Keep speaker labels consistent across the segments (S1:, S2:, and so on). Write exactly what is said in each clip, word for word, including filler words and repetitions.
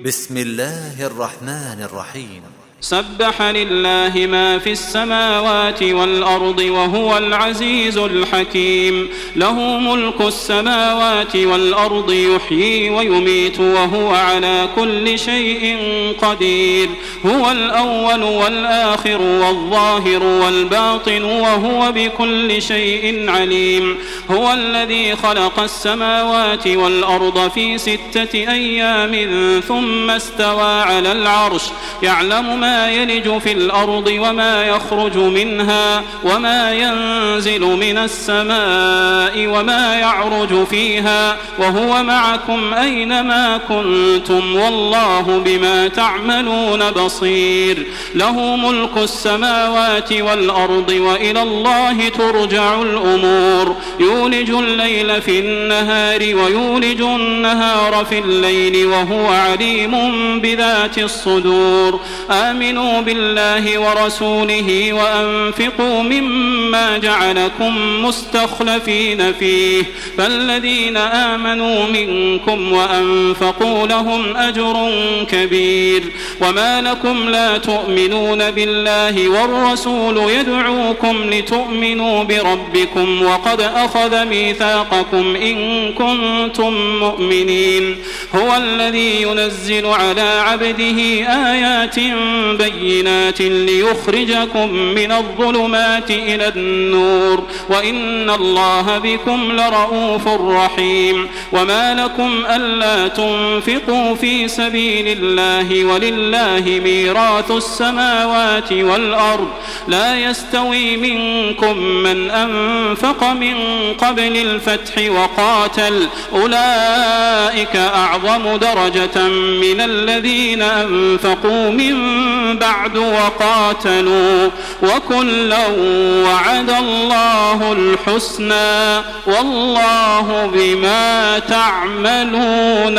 S1: بسم الله الرحمن الرحيم.
S2: سبح لله ما في السماوات والأرض وهو العزيز الحكيم. له ملك السماوات والأرض يحيي ويميت وهو على كل شيء قدير. هو الأول والآخر والظاهر والباطن وهو بكل شيء عليم. هو الذي خلق السماوات والأرض في ستة أيام ثم استوى على العرش يعلم ما يلج في الأرض وما يخرج منها وما ينزل من السماء وما يعرج فيها وهو معكم أينما كنتم والله بما تعملون بصير. له ملك السماوات والأرض وإلى الله ترجع الأمور. يولج الليل في النهار ويولج النهار في الليل وهو عليم بذات الصدور. آمنوا بالله ورسوله وأنفقوا مما جعلكم مستخلفين فيه فالذين آمنوا منكم وأنفقوا لهم أجر كبير. وما لكم لا تؤمنون بالله والرسول يدعوكم لتؤمنوا بربكم وقد أخذ ميثاقكم إن كنتم مؤمنين. هو الذي ينزل على عبده آيات بينات ليخرجكم من الظلمات إلى النور وإن الله بكم لرؤوف رحيم. وما لكم ألا تنفقوا في سبيل الله ولله ميراث السماوات والأرض. لا يستوي منكم من أنفق من قبل الفتح وقاتل أولئك أعظم درجة من الذين أنفقوا من بعد وقاتلوا وكلا وعد الله الحسنى والله بما تعملون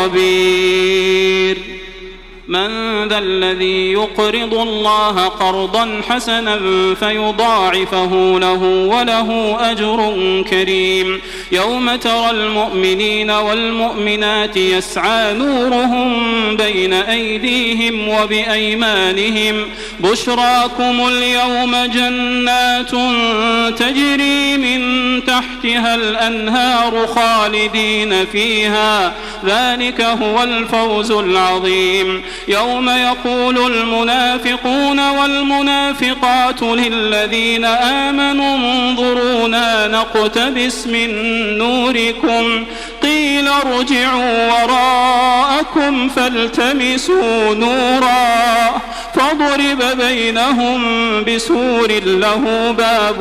S2: خبير. من ذا الذي يقرض الله قرضا حسنا فيضاعفه له وله أجر كريم. يوم ترى المؤمنين والمؤمنات يسعى نورهم بين أيديهم وبأيمانهم بشراكم اليوم جنات تجري من تحتها الأنهار خالدين فيها ذلك هو الفوز العظيم. يوم يقول المنافقون والمنافقات للذين آمنوا انظرونا نقتبس من نوركم قيل ارجعوا وراءكم فالتمسوا نورا فضرب بينهم بسور له باب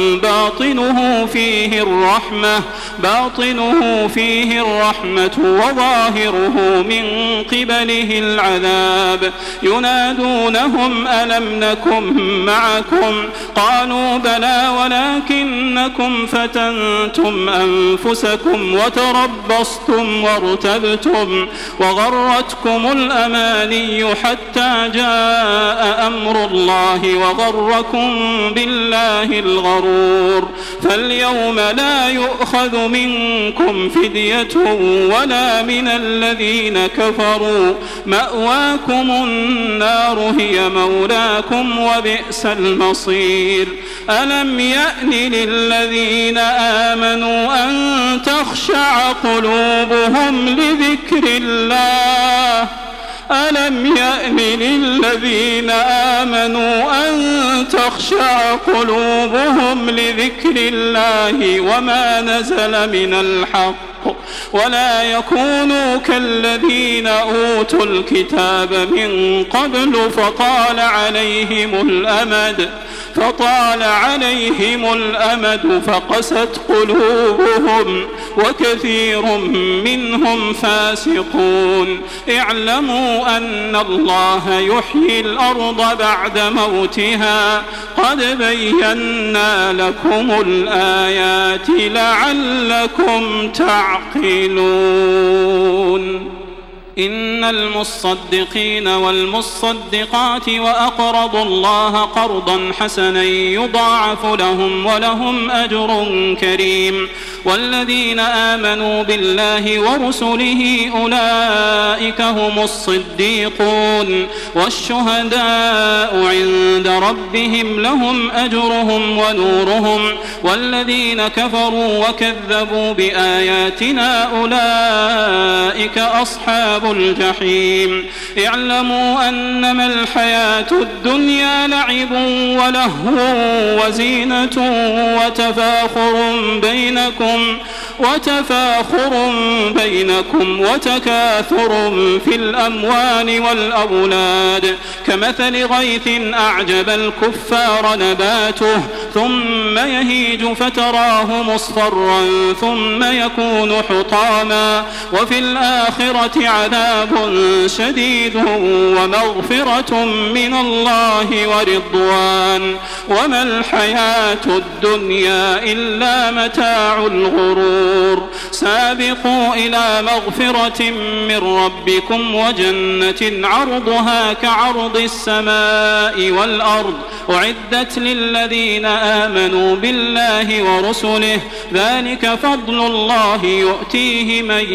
S2: باطنه فيه الرحمة باطنه فيه الرحمة وظاهره من قبله العذاب. ينادونهم ألم نكن معكم قالوا بلى ولكنكم فتنتم أنفسكم وتربصتم وارتبتم وغرتكم الأماني حتى جاء أمر الله وغركم بالله الغرور. فاليوم لا يؤخذ منكم فدية ولا من الذين كفروا مأواكم النار هي مولاكم وبئس المصير. ألم يأن للذين آمنوا أن تخشع قلوبهم لذكر الله ألم يأن للذين آمنوا أن تخشع قلوبهم لذكر الله وما نزل من الحق ولا يكونوا كالذين أوتوا الكتاب من قبل فطال عليهم الأمد فطال عليهم الأمد فقست قلوبهم وكثير منهم فاسقون. اعلموا أن الله يحيي الأرض بعد موتها قد بينا لكم الآيات لعلكم تعقلون. إن المصدقين والمصدقات وأقرضوا الله قرضا حسنا يضاعف لهم ولهم أجر كريم والذين آمنوا بالله ورسله أولئك هم الصديقون والشهداء عند ربهم لهم أجرهم ونورهم والذين كفروا وكذبوا بآياتنا أولئك أصحاب الجحيم اعلموا أنما الحياة الدنيا لعب ولهو وزينة وتفاخر بينكم وتفاخر بينكم وتكاثر في الأموال والأولاد كمثل غيث أعجب الكفار نباته ثم يهيج فتراه مصفرا ثم يكون حطاما وفي الآخرة عذاب شديد ومغفرة من الله ورضوان وما الحياة الدنيا إلا متاع الغرور سابقوا إلى مغفرة من ربكم وجنة عرضها كعرض السماء والأرض أعدت للذين آمنوا بالله ورسله ذلك فضل الله يؤتيه من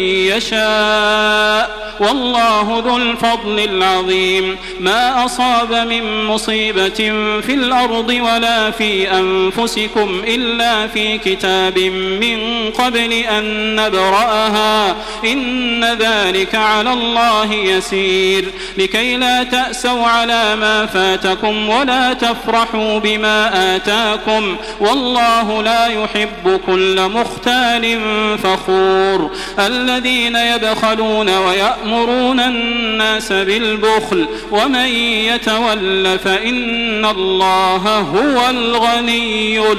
S2: يشاء والله ذو الفضل العظيم ما أصاب من مصيبة في الأرض ولا في أنفسكم إلا في كتاب من قبل أن نبرأها إن ذلك على الله يسير لكي لا تأسوا على ما فاتكم ولا تفرحوا بما آتاكم والله لا يحب كل مختال فخور الذين يبخلون ويأمرون الناس بالبخل ومن يتول فإن الله هو الغني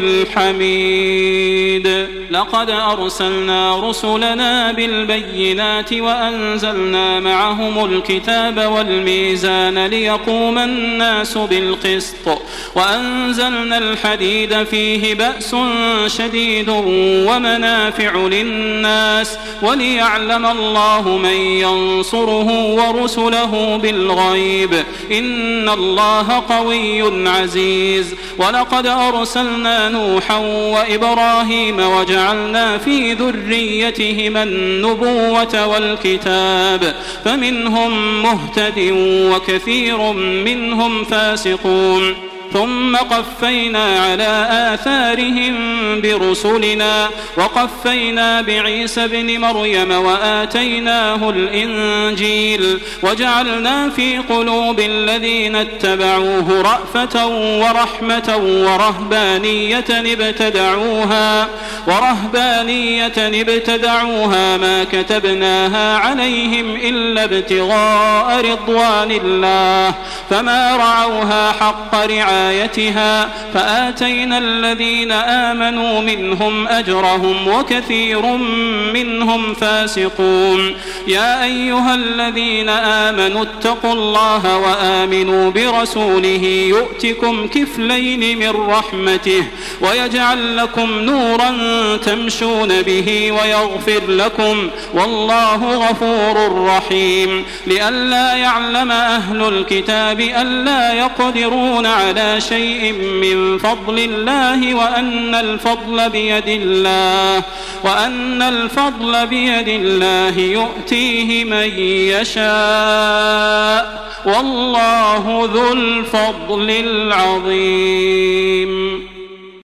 S2: الحميد لقد أرسلنا رسلنا بالبينات وأنزلنا معهم الكتاب والميزان ليقوم الناس بالقسط وأنزلنا الحديد فيه بأس شديد ومنافع للناس وليعلم الله من ينصره ورسله بالغيب إن الله قوي عزيز ولقد أرسلنا نوحا وإبراهيم وجعلنا في ذريتهما النبوة والكتاب فمنهم مهتد وكثير منهم فاسقون ثم قفينا على آثارهم برسلنا وقفينا بعيسى ابن مريم وآتيناه الإنجيل وجعلنا في قلوب الذين اتبعوه رأفة ورحمة ورهبانية ابتدعوها ورهبانية ابتدعوها ما كتبناها عليهم إلا ابتغاء رضوان الله فما رعوها حق رعايتها فآتينا الذين آمنوا منهم أجرهم وكثير منهم فاسقون يا أيها الذين آمنوا اتقوا الله وآمنوا برسوله يؤتكم كفلين من رحمته ويجعل لكم نورا تمشون به ويغفر لكم والله غفور رحيم لئلا يعلم أهل الكتاب ألا يقدرون على شيء من فضل الله وأن الفضل بيد الله وأن الفضل بيد الله يؤتيه من يشاء والله ذو الفضل العظيم.